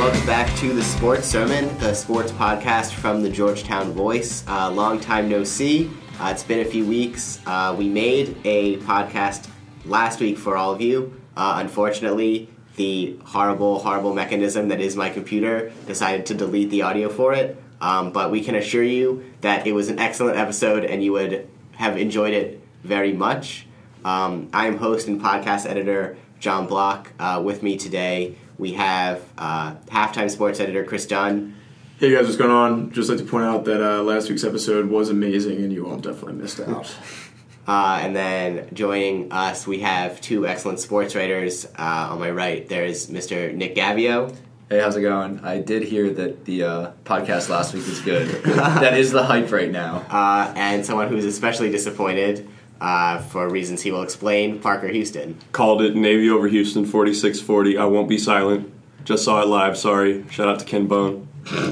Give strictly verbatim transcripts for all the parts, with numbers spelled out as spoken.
welcome back to the Sports Sermon, the sports podcast from the Georgetown Voice. Uh, long time no see. Uh, it's been a few weeks. Uh, we made a podcast last week for all of you. Uh, unfortunately, the horrible, horrible mechanism that is my computer decided to delete the audio for it. Um, but we can assure you that it was an excellent episode and you would have enjoyed it very much. Um, I am host and podcast editor John Block. Uh, with me today, we have uh, halftime sports editor Chris Dunn. Hey guys, what's going on? Just like to point out that uh, last week's episode was amazing and you all definitely missed out. Uh, and then joining us, we have two excellent sports writers. Uh, on my right, there's Mister Nick Gavio. Hey, how's it going? I did hear that the uh, podcast last week was good. That is the hype right now. Uh, and someone who's especially disappointed, uh, for reasons he will explain, Parker Houston. Called it Navy over Houston, forty-six forty. I won't be silent. Just saw it live, sorry. Shout out to Ken Bone.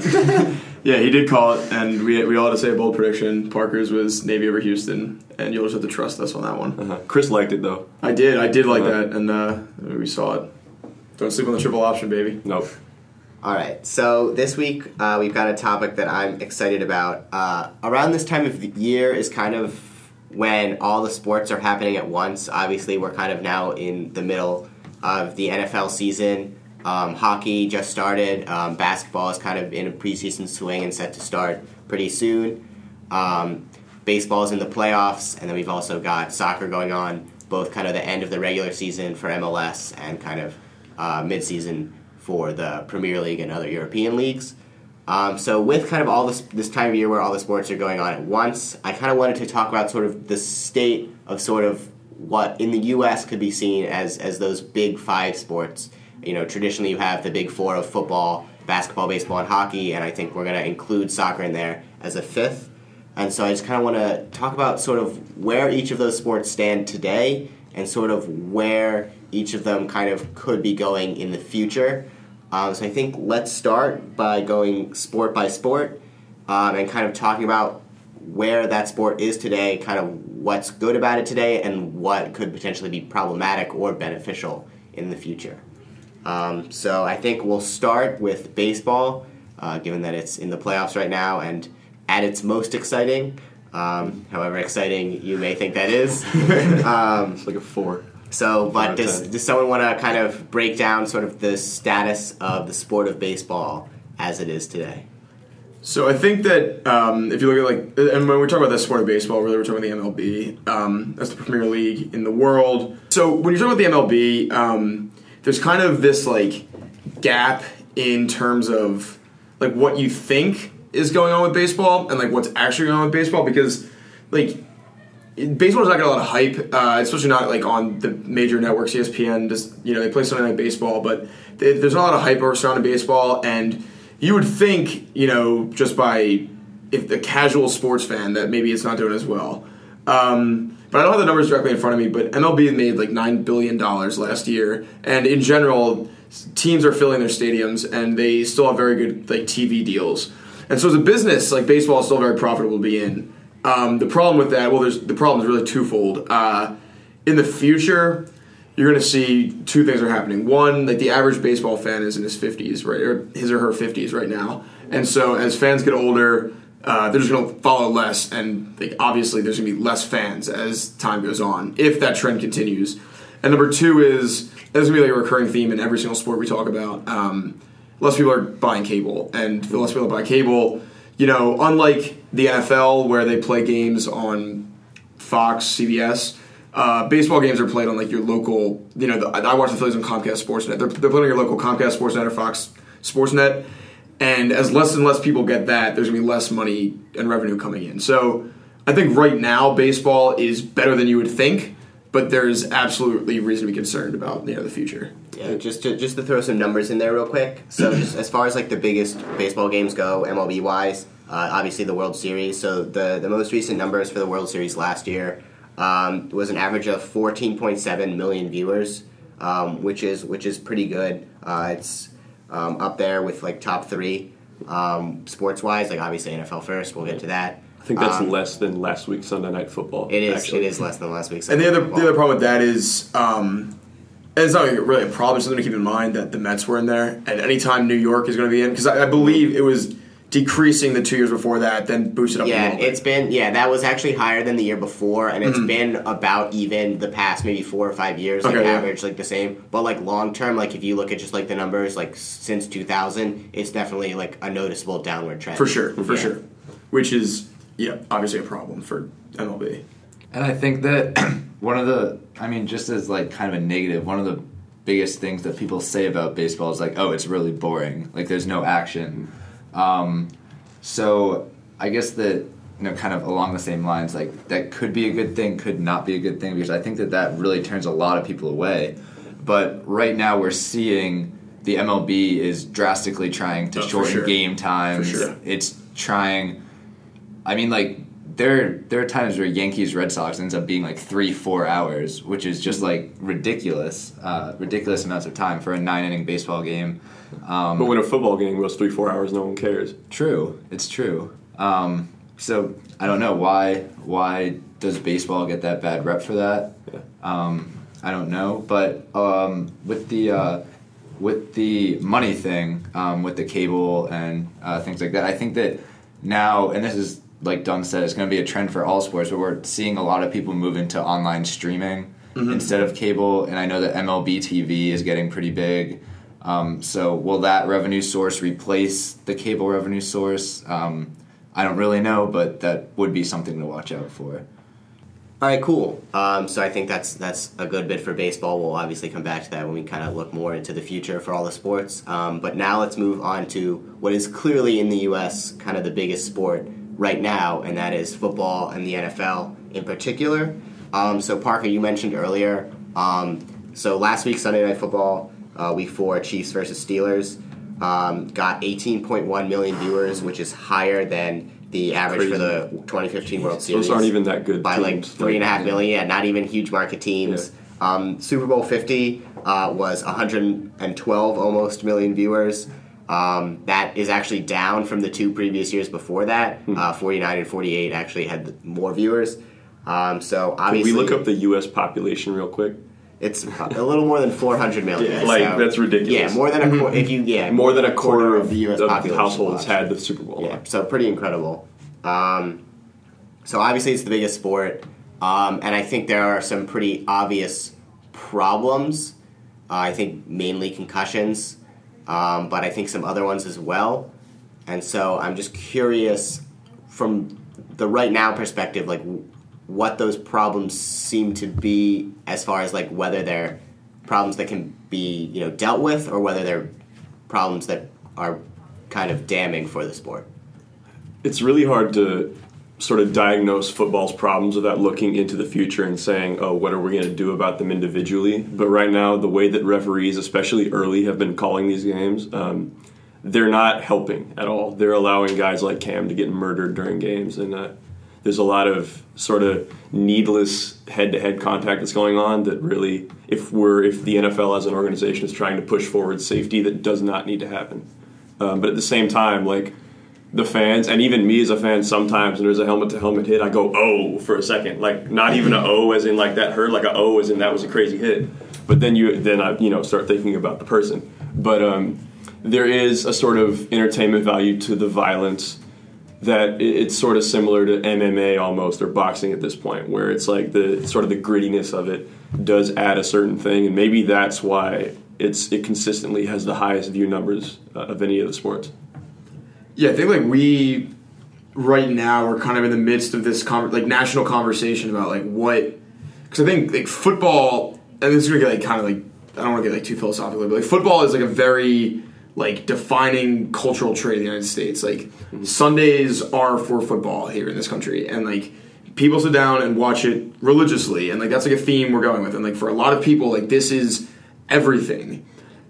Yeah, he did call it, and we we all had to say a bold prediction. Parker's was Navy over Houston, and you'll just have to trust us on that one. Uh-huh. Chris liked it, though. I did. I did like Uh-huh. that, and uh, we saw it. Don't sleep on the triple option, baby. Nope. All right, so this week uh, we've got a topic that I'm excited about. Uh, around this time of the year is kind of when all the sports are happening at once. Obviously, we're kind of now in the middle of the N F L season. Um, hockey just started. Um, basketball is kind of in a preseason swing and set to start pretty soon. Um, baseball is in the playoffs, and then we've also got soccer going on, both kind of the end of the regular season for M L S and kind of uh, mid-season for the Premier League and other European leagues. Um, so with kind of all this, this time of year where all the sports are going on at once, I kind of wanted to talk about sort of the state of sort of what in the U S could be seen as as those big five sports. You know, traditionally you have the big four of football, basketball, baseball, and hockey, and I think we're going to include soccer in there as a fifth. And so I just kind of want to talk about sort of where each of those sports stand today and sort of where each of them kind of could be going in the future. Um, so I think let's start by going sport by sport um, and kind of talking about where that sport is today, kind of what's good about it today, and what could potentially be problematic or beneficial in the future. Um, so I think we'll start with baseball, uh, given that it's in the playoffs right now and at its most exciting, um, however exciting you may think that is. um, It's like a four. So, but does, does someone want to kind of break down sort of the status of the sport of baseball as it is today? So I think that um, if you look at like, and when we talk about the sport of baseball, really we're talking about the M L B. Um, that's the Premier League in the world. So when you talk about the M L B, um, there's kind of this like gap in terms of like what you think is going on with baseball and like what's actually going on with baseball, because like baseball does not get a lot of hype, uh, especially not like on the major networks. E S P N just, you know, they play Sunday Night Baseball, but they, there's not a lot of hype surrounding baseball, and you would think, you know, just by if the casual sports fan that maybe it's not doing as well. Um, but I don't have the numbers directly in front of me, but M L B made like nine billion dollars last year, and in general, teams are filling their stadiums, and they still have very good like T V deals. And so as a business, like baseball is still very profitable to be in. Um, the problem with that, well, there's the problem is really twofold. Uh, in the future, you're going to see two things are happening. One, like the average baseball fan is in his fifties, right, or his or her fifties right now. And so as fans get older, uh, they're just going to follow less, and like, obviously there's going to be less fans as time goes on, if that trend continues. And number two is, there's going to be like a recurring theme in every single sport we talk about. Um, less people are buying cable, and the less people buy cable, you know, unlike the N F L where they play games on Fox, C B S, uh, baseball games are played on like your local, you know, the, I watch the Phillies on Comcast Sportsnet. They're, they're playing on your local Comcast Sportsnet or Fox Sportsnet, and as less and less people get that, there's going to be less money and revenue coming in. So I think right now baseball is better than you would think, but there's absolutely reason to be concerned about, you know, the future. Yeah, just to just to throw some numbers in there real quick. So just as far as like the biggest baseball games go, M L B wise, uh, obviously the World Series. So the the most recent numbers for the World Series last year um, was an average of fourteen point seven million viewers, um, which is which is pretty good. Uh, it's um, up there with like top three um, sports wise. Like obviously N F L first. We'll get to that. I think that's um, less than last week's Sunday Night Football. It is. Actually. It is less than last week's. And Sunday the other Night Football. the other problem with that is, um, And it's not really a problem. It's something to keep in mind that the Mets were in there, and anytime New York is going to be in, because I, I believe it was decreasing the two years before that, then boosted up. Yeah, a little bit. it's been yeah that was actually higher than the year before, and it's mm-hmm. been about even the past maybe four or five years, like okay, average yeah. like the same. But like long term, like if you look at just like the numbers, like since two thousand, it's definitely like a noticeable downward trend for sure, for yeah. sure. Which is yeah, obviously a problem for M L B. And I think that one of the, I mean, just as like kind of a negative, one of the biggest things that people say about baseball is like, oh, it's really boring. Like there's no action. Um, so I guess that, you know, kind of along the same lines, like that could be a good thing, could not be a good thing, because I think that that really turns a lot of people away. But right now we're seeing the M L B is drastically trying to oh, shorten sure. game times. For sure. It's trying, I mean, like, There, there are times where Yankees Red Sox ends up being like three, four hours, which is just like ridiculous, uh, ridiculous amounts of time for a nine inning baseball game. Um, but when a football game goes three, four hours, no one cares. True, it's true. Um, so I don't know why. Why does baseball get that bad rep for that? Yeah. Um, I don't know, but um, with the uh, with the money thing, um, with the cable and uh, things like that, I think that now, and this is. Like Dunn said, it's going to be a trend for all sports, but we're seeing a lot of people move into online streaming mm-hmm. instead of cable, and I know that M L B T V is getting pretty big. Um, so will that revenue source replace the cable revenue source? Um, I don't really know, but that would be something to watch out for. All right, cool. Um, so I think that's that's a good bit for baseball. We'll obviously come back to that when we kind of look more into the future for all the sports. Um, but now let's move on to what is clearly in the U S kind of the biggest sport right now, and that is football and the N F L in particular. Um, so Parker, you mentioned earlier, um, so last week, Sunday Night Football, uh, week four, Chiefs versus Steelers, um, got eighteen point one million viewers, which is higher than the average Crazy. for the twenty fifteen World Series. Those aren't even that good by teams. like three and a half million, yeah, not even huge market teams. Yeah. Um, Super Bowl fifty uh, was one hundred twelve almost million viewers. Um, that is actually down from the two previous years before that. Hmm. Uh, forty-nine and forty-eight actually had more viewers. Um, so obviously, can we look up the U S population real quick? It's a little more than four hundred million. Yeah, like so, that's ridiculous. Yeah, more than a quarter. If you yeah, more than a quarter, quarter of the U S of population households watch. had the Super Bowl. Yeah, so pretty incredible. Um, so obviously, it's the biggest sport, um, and I think there are some pretty obvious problems. Uh, I think mainly concussions. Um, but I think some other ones as well. And so I'm just curious from the right now perspective, like what those problems seem to be as far as like whether they're problems that can be, you know, dealt with or whether they're problems that are kind of damning for the sport. It's really hard to sort of diagnose football's problems without looking into the future and saying, oh, what are we going to do about them individually? But right now, the way that referees, especially early, have been calling these games, um, they're not helping at all. They're allowing guys like Cam to get murdered during games, and uh, there's a lot of sort of needless head-to-head contact that's going on that really, if we're if the N F L as an organization is trying to push forward safety, that does not need to happen. Um, but at the same time, like, the fans, and even me as a fan, sometimes when there's a helmet-to-helmet hit, I go, oh, for a second. Like, not even a oh as in, like, that hurt, like a oh as in that was a crazy hit. But then you then I, you know, start thinking about the person. But um, there is a sort of entertainment value to the violence that it's sort of similar to M M A almost, or boxing at this point, where it's like the sort of the grittiness of it does add a certain thing, and maybe that's why it's it consistently has the highest view numbers uh, of any of the sports. Yeah, I think like we right now are kind of in the midst of this con- like national conversation about like what, because I think like football, and this is gonna get like kind of like I don't want to get like too philosophical, but like football is like a very like defining cultural trait of the United States. Like mm-hmm. Sundays are for football here in this country, and like people sit down and watch it religiously, and like that's like a theme we're going with, and like for a lot of people, like this is everything,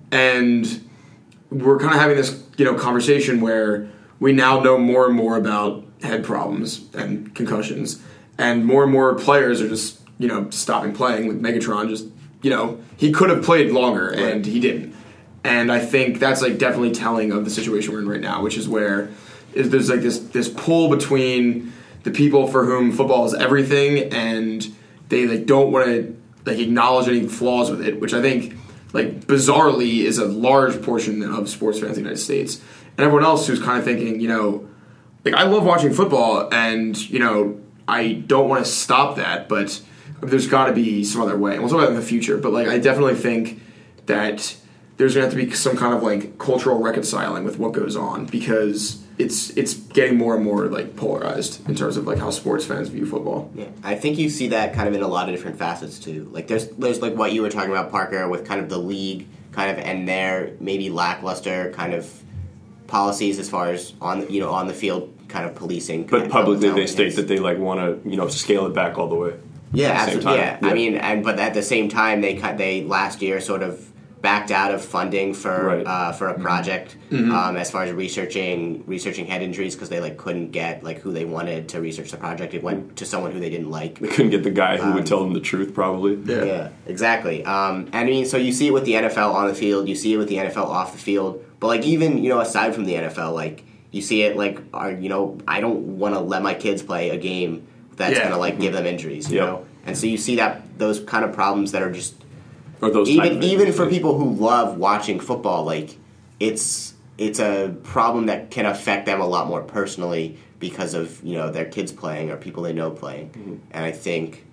and we're kind of having this you know conversation where we now know more and more about head problems and concussions, and more and more players are just, you know, stopping playing. Like Megatron just, you know, he could have played longer, right. and he didn't. And I think that's, like, definitely telling of the situation we're in right now, which is where is there's, like, this, this pull between the people for whom football is everything, and they, like, don't want to like acknowledge any flaws with it, which I think like bizarrely is a large portion of sports fans in the United States, and everyone else who's kind of thinking, you know, like I love watching football, and you know I don't want to stop that, but there's got to be some other way. And we'll talk about that in the future, but like I definitely think that there's going to have to be some kind of like cultural reconciling with what goes on, because it's it's getting more and more like polarized in terms of like how sports fans view football. Yeah, I think you see that kind of in a lot of different facets too. Like there's there's like what you were talking about, Parker, with kind of the league kind of and their maybe lackluster kind of policies as far as on you know on the field kind of policing. But publicly they state that they like want to you know scale it back all the way. Yeah, absolutely. Yeah. yeah, I mean, and but at the same time, they cut they last year sort of backed out of funding for right. uh, for a project mm-hmm. um, as far as researching researching head injuries, because they like couldn't get like who they wanted to research the project. It went to someone who they didn't like. They couldn't get the guy who um, would tell them the truth, probably. Yeah, yeah exactly. Um, I mean, so you see it with the N F L on the field, you see it with the N F L off the field, but like even you know aside from the N F L, like you see it like are you know I don't want to let my kids play a game that's yeah. gonna like give them injuries, you yep. know, and so you see that those kind of problems that are just. Or those even type of even for people who love watching football, like it's it's a problem that can affect them a lot more personally because of you know their kids playing or people they know playing, mm-hmm. and I think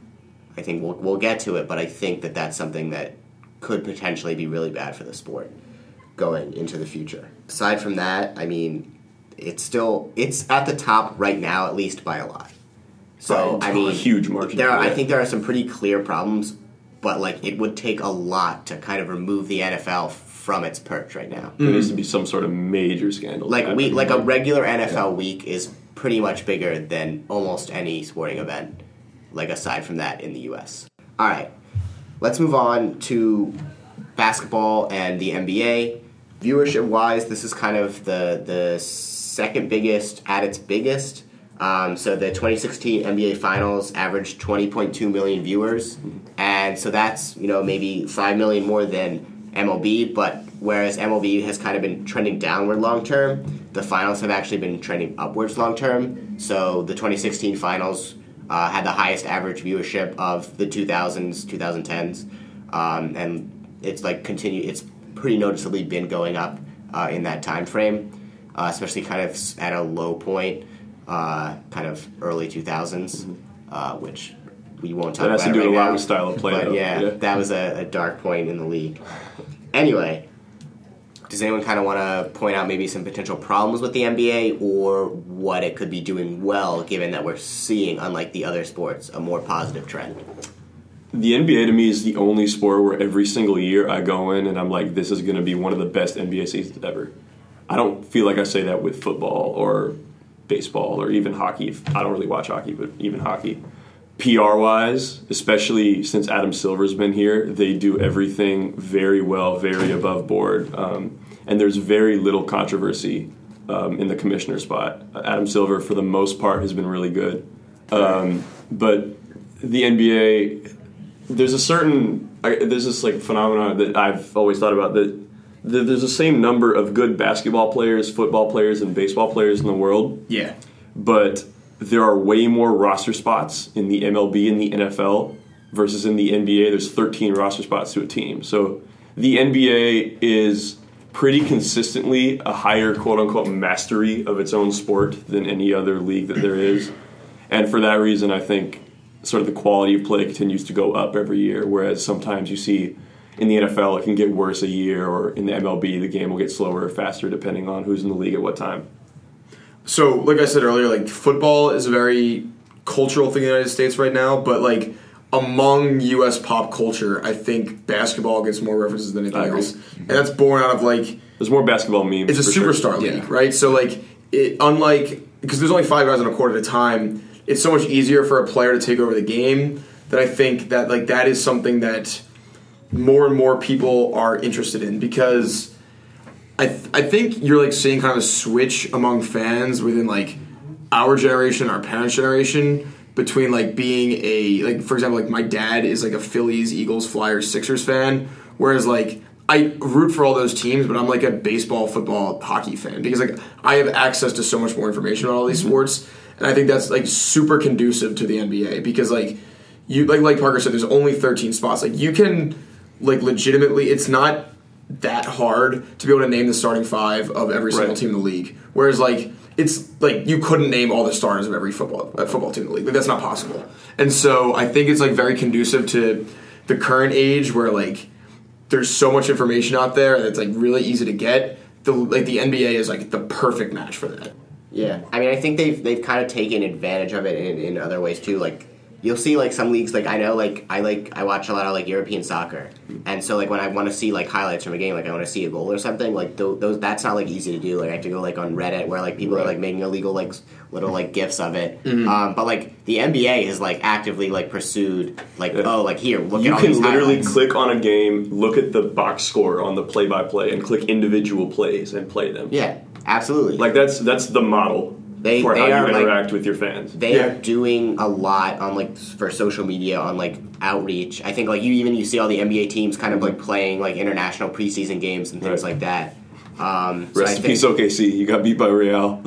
I think we'll we'll get to it, but I think that that's something that could potentially be really bad for the sport going into the future. Aside from that, I mean, it's still it's at the top right now, at least by a lot. So By I mean, a huge margin. There, are, yeah. I think there are some pretty clear problems. But like, it would take a lot to kind of remove the N F L from its perch right now. There needs to be some sort of major scandal. Like we, like a regular N F L week is pretty much bigger than almost any sporting event. Like aside from that in the U S. All right, let's move on to basketball and the N B A. Viewership wise, this is kind of the the second biggest at its biggest. Um, so the twenty sixteen N B A Finals averaged twenty point two million viewers, and so that's you know maybe five million more than M L B. But whereas M L B has kind of been trending downward long term, the Finals have actually been trending upwards long term. So the twenty sixteen Finals uh, had the highest average viewership of the two thousands, twenty tens, um, and it's like continue. It's pretty noticeably been going up uh, in that time frame, uh, especially kind of at a low point. Uh, kind of early two thousands, mm-hmm. uh, which we won't talk that about. That has to do right a lot now, with style of play, but though. Yeah, yeah, that was a, a dark point in the league. Anyway, does anyone kind of want to point out maybe some potential problems with the N B A or what it could be doing well, given that we're seeing, unlike the other sports, a more positive trend? The N B A to me is the only sport where every single year I go in and I'm like, this is going to be one of the best N B A seasons ever. I don't feel like I say that with football or baseball or even hockey. I don't really watch hockey, but even hockey. P R-wise, especially since Adam Silver's been here, they do everything very well, very above board. Um, and there's very little controversy um, in the commissioner spot. Adam Silver, for the most part, has been really good. Um, but the N B A, there's a certain, there's this like phenomenon that I've always thought about, that there's the same number of good basketball players, football players, and baseball players in the world. Yeah. But there are way more roster spots in the M L B and the N F L versus in the N B A. There's thirteen roster spots to a team. So the N B A is pretty consistently a higher quote-unquote mastery of its own sport than any other league that there is. And for that reason, I think sort of the quality of play continues to go up every year, whereas sometimes you see in the N F L, it can get worse a year, or in the M L B, the game will get slower or faster depending on who's in the league at what time. So, like I said earlier, like football is a very cultural thing in the United States right now, but like among U S pop culture, I think basketball gets more references than anything else, and that's born out of like there's more basketball memes. It's a for superstar sure. league, yeah. right? So like, it, unlike because there's only five guys on a court at a time, it's so much easier for a player to take over the game. That I think that like that is something that more and more people are interested in, because I th- I think you're like seeing kind of a switch among fans within like our generation, our parents' generation, between like being a like for example like my dad is like a Phillies, Eagles, Flyers, Sixers fan, whereas like I root for all those teams, but I'm like a baseball, football, hockey fan, because like I have access to so much more information about all these mm-hmm. sports, and I think that's like super conducive to the N B A, because like you like like Parker said, there's only thirteen spots. Like you can like legitimately, it's not that hard to be able to name the starting five of every single Right. team in the league. Whereas like it's like you couldn't name all the starters of every football uh, football team in the league. Like that's not possible. And so I think it's like very conducive to the current age where like there's so much information out there and it's like really easy to get. The like the N B A is like the perfect match for that. Yeah, I mean, I think they've they've kind of taken advantage of it in, in other ways too. Like, you'll see like some leagues. Like I know, like I like I watch a lot of like European soccer, and so like when I want to see like highlights from a game, like I want to see a goal or something. Like th- those, that's not like easy to do. Like I have to go like on Reddit where like people Right. are like making illegal like s- little like gifs of it. Mm-hmm. Um, but like the N B A has like actively like pursued like Yeah. oh like here look You at all can these literally highlights. click on a game, look at the box score on the play-by-play, and click individual plays and play them. Yeah, absolutely. Like that's that's the model They- for they how you are, like- interact with your fans. They Yeah. are doing a lot on like for social media on like outreach. I think like you even you see all the N B A teams kind of like playing like international preseason games and things Right. like that. Um, so I Rest in think, peace, O K C. You got beat by Real.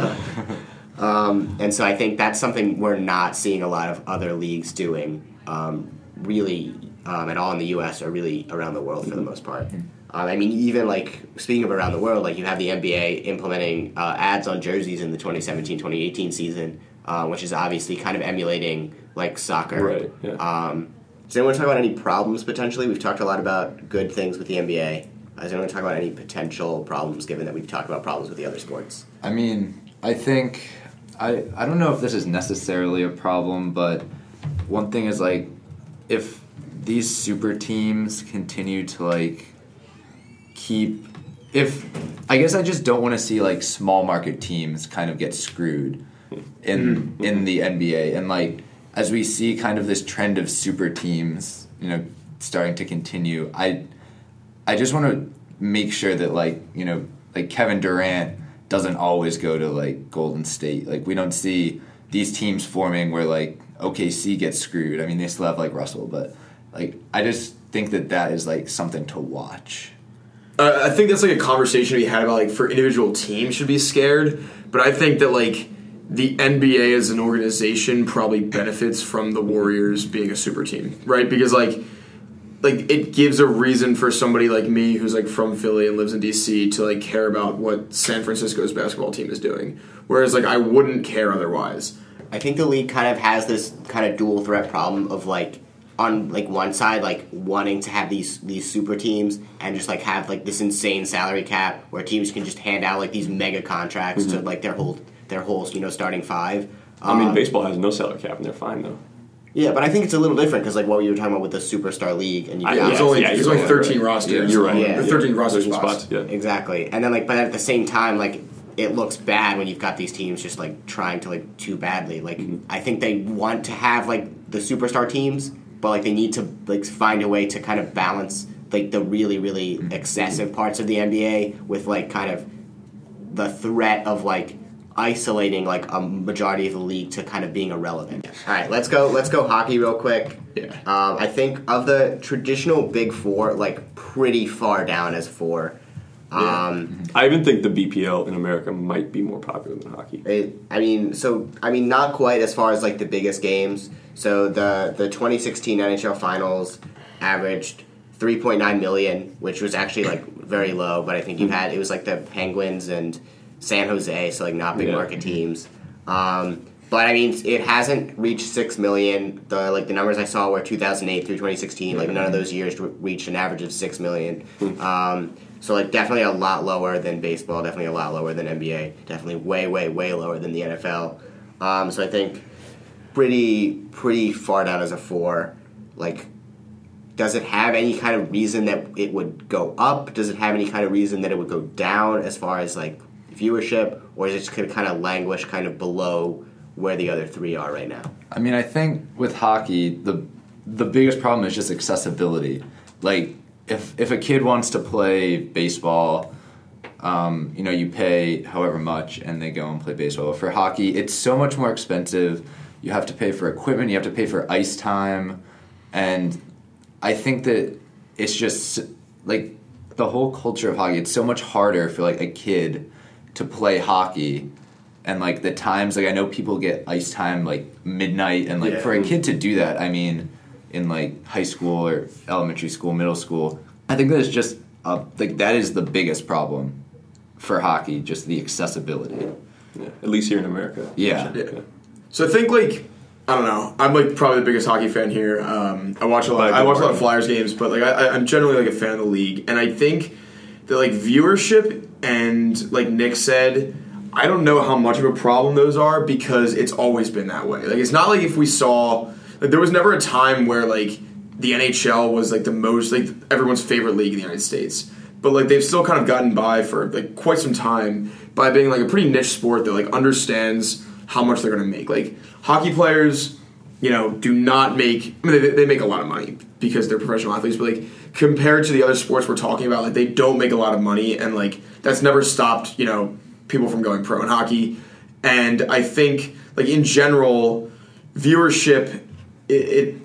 um, and so I think that's something we're not seeing a lot of other leagues doing um, really um, at all in the U S or really around the world for the most part. Um, I mean, even like speaking of around the world, like you have the N B A implementing uh, ads on jerseys in the twenty seventeen twenty eighteen season, uh, which is obviously kind of emulating like soccer. Right, yeah. Um, does anyone talk about any problems potentially? We've talked a lot about good things with the N B A. Does anyone talk about any potential problems, given that we've talked about problems with the other sports? I mean, I think I I don't know if this is necessarily a problem, but one thing is like if these super teams continue to like keep if I guess I just don't want to see like small market teams kind of get screwed in in the N B A, and like as we see kind of this trend of super teams, you know, starting to continue, I I just want to make sure that like, you know, like Kevin Durant doesn't always go to like Golden State. Like we don't see these teams forming where like O K C gets screwed. I mean, they still have like Russell, but like I just think that that is like something to watch. Uh, I think that's like a conversation we had about like for individual teams should be scared, but I think that like the N B A as an organization probably benefits from the Warriors being a super team, right? Because like like it gives a reason for somebody like me who's like from Philly and lives in D C to like care about what San Francisco's basketball team is doing, whereas like I wouldn't care otherwise. I think the league kind of has this kind of dual threat problem of like on like one side like wanting to have these these super teams and just like have like this insane salary cap where teams can just hand out like these mega contracts Mm-hmm. to like their whole their whole you know starting five. I mean, Um, baseball has no salary cap, and they're fine though. Yeah, but I think it's a little different because like what you were talking about with the superstar league and you I- got There's Yeah, only yeah, there's you're only right, thirteen right. rosters. You're right. Yeah. Or thirteen roster Thirteen spots. Yeah. exactly, and then like but at the same time like it looks bad when you've got these teams just like trying to like too badly. Like Mm-hmm. I think they want to have like the superstar teams, but like they need to like find a way to kind of balance like the really really excessive parts of the N B A with like kind of the threat of like isolating like a majority of the league to kind of being irrelevant. All right, let's go. Let's go hockey real quick. Yeah. Um, I think of the traditional big four, like pretty far down as four. Um, I even think the B P L in America might be more popular than hockey. It, I mean, so I mean, not quite as far as like the biggest games. So the the twenty sixteen N H L Finals averaged three point nine million, which was actually like very low. But I think you had it was like the Penguins and San Jose, so like not big Yeah. market teams. Um, but I mean, it hasn't reached six million. The like the numbers I saw were two thousand eight through twenty sixteen. Like none of those years re- reached an average of six million. Um, so like definitely a lot lower than baseball. Definitely a lot lower than N B A. Definitely way, way, way lower than the N F L. Um, so I think pretty, pretty far down as a four. Like, does it have any kind of reason that it would go up? Does it have any kind of reason that it would go down as far as like viewership, or is it just going to kind of languish kind of below where the other three are right now? I mean, I think with hockey, the the biggest problem is just accessibility. Like, if if a kid wants to play baseball, um, you know, you pay however much and they go and play baseball. For hockey, it's so much more expensive. You have to pay for equipment, you have to pay for ice time, and I think that it's just, like, the whole culture of hockey, it's so much harder for, like, a kid to play hockey and like the times, like I know people get ice time like midnight, and like Yeah. for a kid to do that, I mean, in like high school or elementary school, middle school, I think that is just uh, like that is the biggest problem for hockey, just the accessibility. Yeah, at least here in America. Yeah. Yeah. So I think like I don't know. I'm like probably the biggest hockey fan here. Um, I watch a lot. By I watch a lot of department. Flyers games, but like I, I'm generally like a fan of the league, and I think that like viewership and like Nick said, I don't know how much of a problem those are because it's always been that way. Like it's not like if we saw like there was never a time where like the N H L was like the most like everyone's favorite league in the United States, but like they've still kind of gotten by for like quite some time by being like a pretty niche sport that like understands how much they're going to make. Like hockey players, you know, do not make. I mean, they, they make a lot of money because they're professional athletes, but like compared to the other sports we're talking about, like they don't make a lot of money, and like that's never stopped, you know, people from going pro in hockey. And I think, like in general, viewership, it, it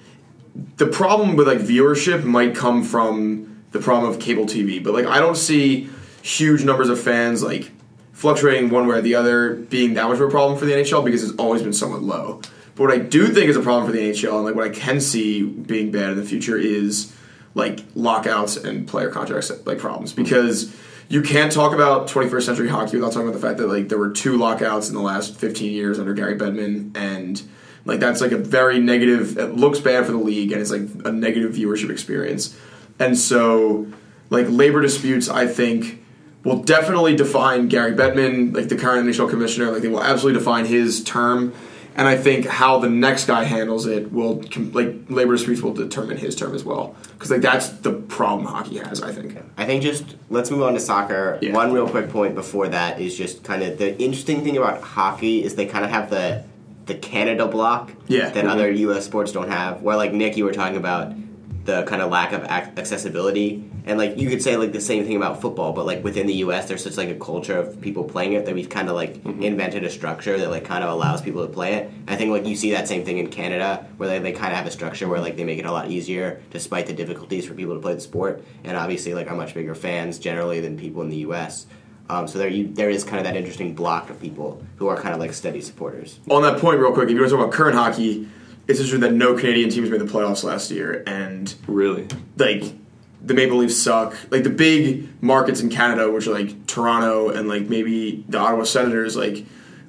the problem with like viewership might come from the problem of cable T V, but like I don't see huge numbers of fans like fluctuating one way or the other being that much of a problem for the N H L because it's always been somewhat low. But what I do think is a problem for the N H L, and like what I can see being bad in the future, is like lockouts and player contracts like problems, because you can't talk about twenty-first century hockey without talking about the fact that like there were two lockouts in the last fifteen years under Gary Bettman, and like that's like a very negative. It looks bad for the league, and it's like a negative viewership experience. And so, like labor disputes, I think will definitely define Gary Bettman, like the current N H L commissioner. Like they will absolutely define his term. And I think how the next guy handles it will, like, labor disputes will determine his term as well. Because, like, that's the problem hockey has, I think. I think just, let's move on to soccer. Yeah. One real quick point before that is just kind of, the interesting thing about hockey is they kind of have the the Canada block Yeah. that Mhm. other U S sports don't have. Where, like, Nick, you were talking about the kind of lack of ac- accessibility. And, like, you could say, like, the same thing about football, but, like, within the U S, there's such, like, a culture of people playing it that we've kind of, like, mm-hmm. invented a structure that, like, kind of allows people to play it. I think, like, you see that same thing in Canada, where they, they kind of have a structure where, like, they make it a lot easier, despite the difficulties for people to play the sport, and obviously, like, are much bigger fans, generally, than people in the U S. Um, so there you, there is kind of that interesting block of people who are kind of, like, steady supporters. On that point, real quick, if you want to talk about current hockey, it's just that no Canadian teams made the playoffs last year, and, Really? like, the Maple Leafs suck. Like, the big markets in Canada, which are, like, Toronto and, like, maybe the Ottawa Senators, like,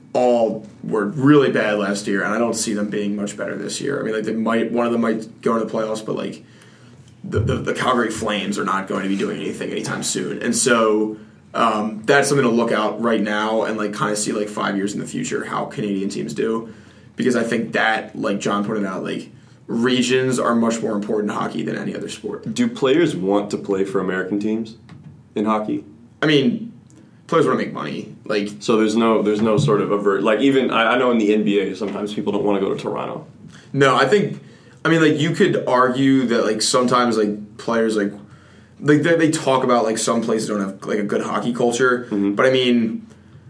all were really bad last year, and I don't see them being much better this year. I mean, like, they might, one of them might go into the playoffs, but, like, the, the, the Calgary Flames are not going to be doing anything anytime soon. And so um, that's something to look out right now and, like, kind of see, like, five years in the future how Canadian teams do. Because I think that, like John pointed out, like, regions are much more important in hockey than any other sport. Do players want to play for American teams in hockey? I mean, players want to make money. Like, So there's no there's no sort of avert like even I, I know in the N B A sometimes people don't want to go to Toronto. no, I think, I mean, like, you could argue that, like, sometimes, like, players, like, like they, they talk about, like, some places don't have, like, a good hockey culture. Mm-hmm. But, I mean,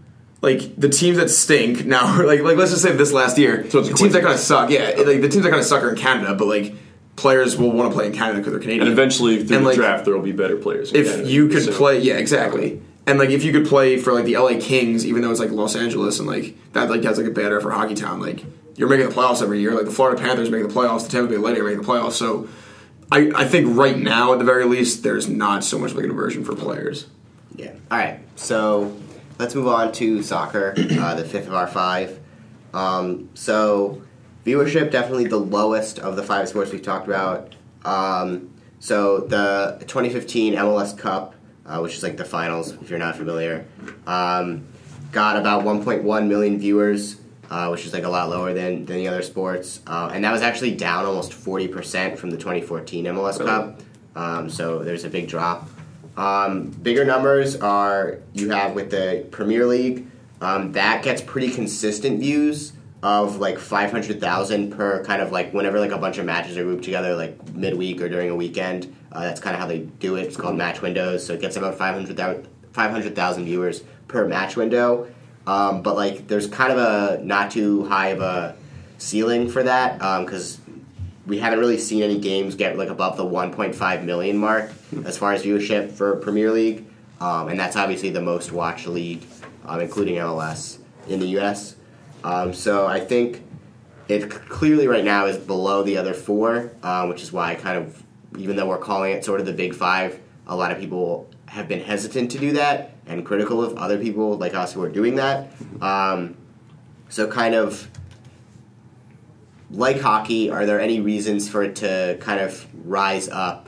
like, the teams that stink now, like, like let's just say this last year, So it's the teams that kind of coincidence. suck, yeah, like, the teams that kind of suck are in Canada, but, like, players will want to play in Canada because they're Canadian. And eventually through And, the like, draft there will be better players. in if Canada, you could so- play, yeah, exactly. And, like, if you could play for, like, the L A Kings, even though it's, like, Los Angeles, and, like, that, like, has, like, a bad air for hockey town, like, you're making the playoffs every year. Like, the Florida Panthers making the playoffs, the Tampa Bay Lightning are making the playoffs. So, I, I think right now, at the very least, there's not so much, like, an aversion for players. Yeah. All right. So let's move on to soccer, uh, the fifth of our five. Um, so viewership, definitely the lowest of the five sports we've talked about. Um, so the twenty fifteen M L S Cup, uh, which is like the finals, if you're not familiar, um, got about one point one million viewers, uh, which is like a lot lower than, than the other sports. Uh, and that was actually down almost forty percent from the twenty fourteen M L S Cup. Um, so there's a big drop. Um, bigger numbers are you have with the Premier League. Um, that gets pretty consistent views of like five hundred thousand per kind of like whenever like a bunch of matches are grouped together like midweek or during a weekend. Uh, that's kind of how they do it. It's called match windows. So it gets about five hundred thousand viewers per match window. Um, but like there's kind of a not too high of a ceiling for that because we haven't really seen any games get like above the one point five million mark as far as viewership for Premier League, um, and that's obviously the most watched league, um, including M L S. in the U S. Um, so I think it clearly right now is below the other four, um, which is why I kind of, even though we're calling it sort of the Big Five, a lot of people have been hesitant to do that and critical of other people like us who are doing that. Um, so kind of like hockey, are there any reasons for it to kind of rise up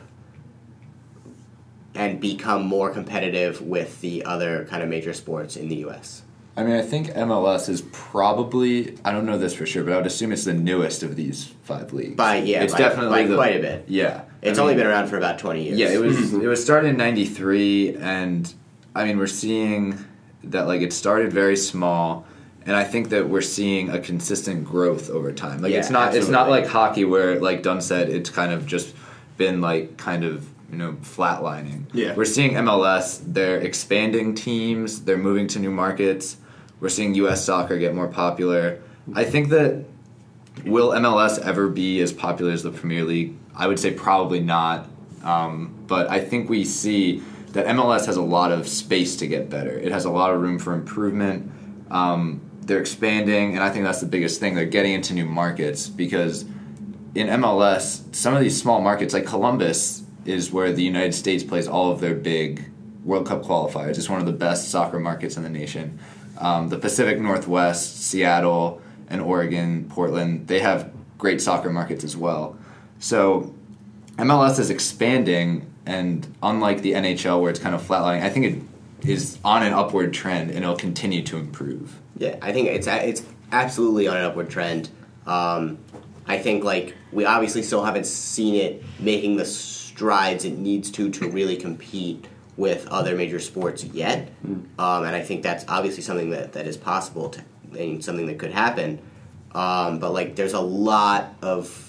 and become more competitive with the other kind of major sports in the U S? I mean, I think M L S is probably, I don't know this for sure, but I would assume it's the newest of these five leagues. By, yeah, it's by, definitely by the, quite a bit. Yeah. It's I mean, only been around for about twenty years. Yeah, it was it was started in ninety-three, and I mean, we're seeing that, like, it started very small, and I think that we're seeing a consistent growth over time. Like, Yeah, it's not absolutely. it's not like hockey where, like Dunn said, it's kind of just been, like, kind of, you know, flatlining. Yeah. We're seeing M L S, they're expanding teams, they're moving to new markets. We're seeing U S soccer get more popular. I think that, will M L S ever be as popular as the Premier League? I would say probably not. Um, but I think we see that M L S has a lot of space to get better. It has a lot of room for improvement. Um, they're expanding, and I think that's the biggest thing. They're getting into new markets because in M L S, some of these small markets, like Columbus, is where the United States plays all of their big World Cup qualifiers. It's one of the best soccer markets in the nation. Um, the Pacific Northwest, Seattle, and Oregon, Portland, they have great soccer markets as well. So M L S is expanding, and unlike the N H L where it's kind of flatlining, I think it is on an upward trend, and it'll continue to improve. Yeah, I think it's it's absolutely on an upward trend. Um, I think like we obviously still haven't seen it making the strides it needs to to really compete with other major sports yet, mm. um, and I think that's obviously something that, that is possible to, and something that could happen. Um, but like, there's a lot of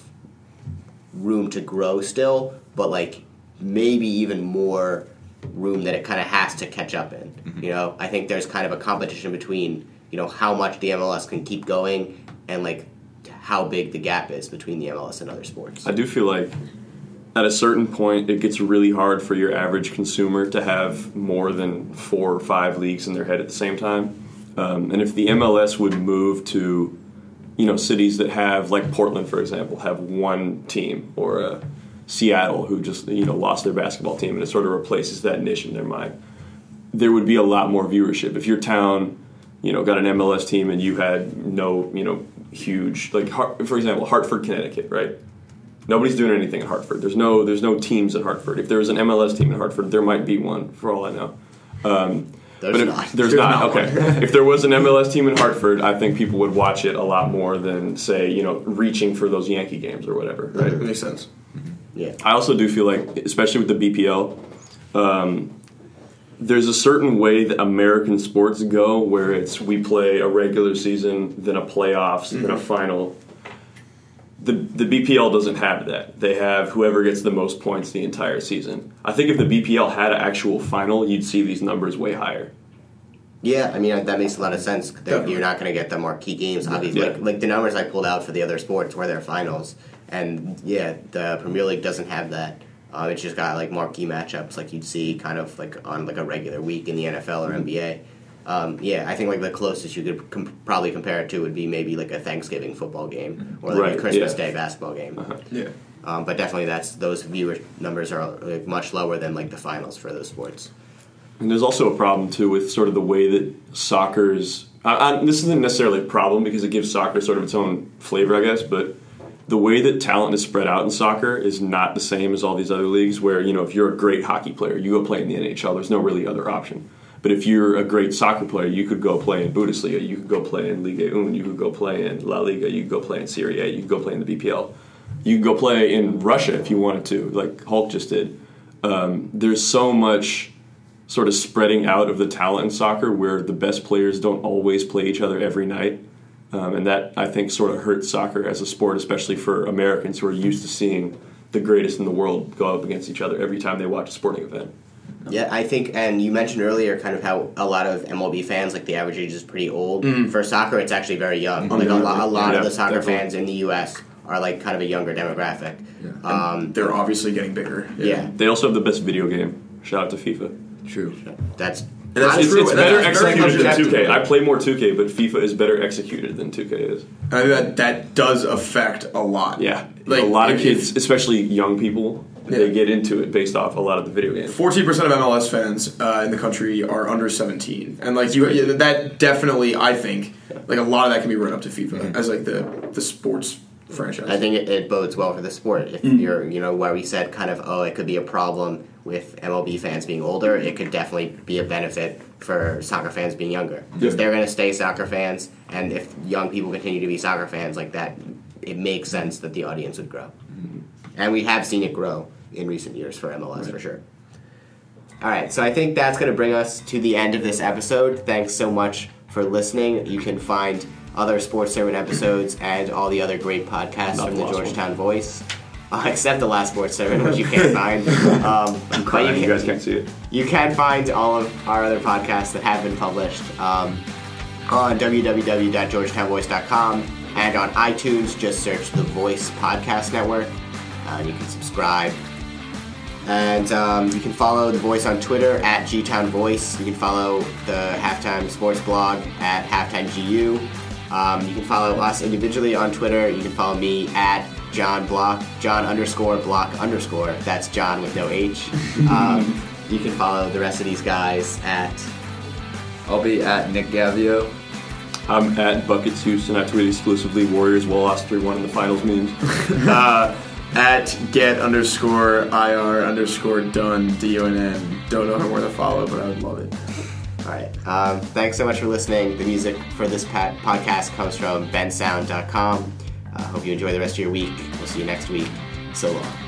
room to grow still, but like maybe even more room that it kind of has to catch up in. Mm-hmm. You know, I think there's kind of a competition between you know how much the M L S can keep going and like how big the gap is between the M L S and other sports. I do feel like at a certain point, it gets really hard for your average consumer to have more than four or five leagues in their head at the same time. Um, and if the M L S would move to, you know, cities that have, like Portland, for example, have one team, or uh, Seattle, who just, you know, lost their basketball team, and it sort of replaces that niche in their mind, there would be a lot more viewership. If your town, you know, got an M L S team and you had no, you know, huge, like, for example, Hartford, Connecticut, right? Nobody's doing anything at Hartford. There's no there's no teams at Hartford. If there was an M L S team at Hartford, there might be one, for all I know. Um, there's but if, not. There's, There's not. not Okay. If there was an M L S team in Hartford, I think people would watch it a lot more than, say, you know, reaching for those Yankee games or whatever. Right? That makes sense. Mm-hmm. Yeah. I also do feel like, especially with the B P L, um, there's a certain way that American sports go where it's we play a regular season, then a playoffs, mm-hmm. then a final. The the B P L doesn't have that. They have whoever gets the most points the entire season. I think if the B P L had an actual final, you'd see these numbers way higher. Yeah, I mean, that makes a lot of sense. You're not going to get the marquee games, obviously. Yeah. Like, like the numbers I pulled out for the other sports were their finals. And, yeah, the Premier League doesn't have that. Uh, it's just got, like, marquee matchups like you'd see kind of, like, on, like, a regular week in the N F L or N B A. Um, yeah, I think like the closest you could com- probably compare it to would be maybe like a Thanksgiving football game or like right, a Christmas yeah. Day basketball game. Uh-huh. Yeah. Um, but definitely, that's those viewer numbers are like, much lower than like the finals for those sports. And there's also a problem too with sort of the way that soccer's. I, I, this isn't necessarily a problem because it gives soccer sort of its own flavor, I guess. But the way that talent is spread out in soccer is not the same as all these other leagues. Where you know, if you're a great hockey player, you go play in the N H L. There's no really other option. But if you're a great soccer player, you could go play in Bundesliga, you could go play in Liga one, you could go play in La Liga, you could go play in Serie A, you could go play in the B P L. You could go play in Russia if you wanted to, like Hulk just did. Um, there's so much sort of spreading out of the talent in soccer where the best players don't always play each other every night. Um, and that, I think, sort of hurts soccer as a sport, especially for Americans who are used to seeing the greatest in the world go up against each other every time they watch a sporting event. Yeah, I think, and you mentioned earlier kind of how a lot of M L B fans, like the average age is pretty old. Mm. For soccer, it's actually very young. Mm-hmm. Like a, lo- a lot Yeah, of the soccer definitely. fans in the U S are like kind of a younger demographic. Yeah. Um, They're obviously getting bigger. yeah. They also have the best video game. Shout out to FIFA. True. That's And that's It's, true. it's and better that's very executed than objective. two K. I play more two K, but FIFA is better executed than two K is. I think that that does affect a lot. Yeah, Like, a lot of if- kids, especially young people, Yeah. they get into it based off a lot of the video games. fourteen percent of M L S fans uh, in the country are under seventeen, and like you, yeah, that definitely, I think, like a lot of that can be run up to FIFA Mm-hmm. as like the the sports franchise. I think it, it bodes well for the sport. If Mm. you're, you know, where we said kind of, oh, it could be a problem with M L B fans being older, it could definitely be a benefit for soccer fans being younger. Because Yeah. they're going to stay soccer fans, and if young people continue to be soccer fans like that, it makes sense that the audience would grow. And we have seen it grow in recent years for M L S, Right. for sure. All right, so I think that's going to bring us to the end of this episode. Thanks so much for listening. You can find other Sports Sermon episodes and all the other great podcasts Not from the the last Georgetown Voice, uh, except the last Sports Sermon, which you can't find. Um, I'm but crying. You can- guys can't see it. you can find all of our other podcasts that have been published um, on w w w dot georgetown voice dot com and on iTunes. Just search the Voice Podcast Network. Uh, you can subscribe. And um, you can follow The Voice on Twitter at G Town Voice. You can follow the Halftime Sports blog at Halftime G U. Um, you can follow us individually on Twitter. You can follow me at John Block, John underscore Block underscore. That's John with no H. Um, you can follow the rest of these guys at. I'll be at Nick Gavio. I'm at Buckets Houston. I tweet exclusively Warriors will lost three one in the finals memes. uh, at get underscore ir underscore done d u n n. Don't know where to follow, but I would love it. All right. Um, thanks so much for listening. The music for this pa- podcast comes from ben sound dot com. I uh, hope you enjoy the rest of your week. We'll see you next week. So long.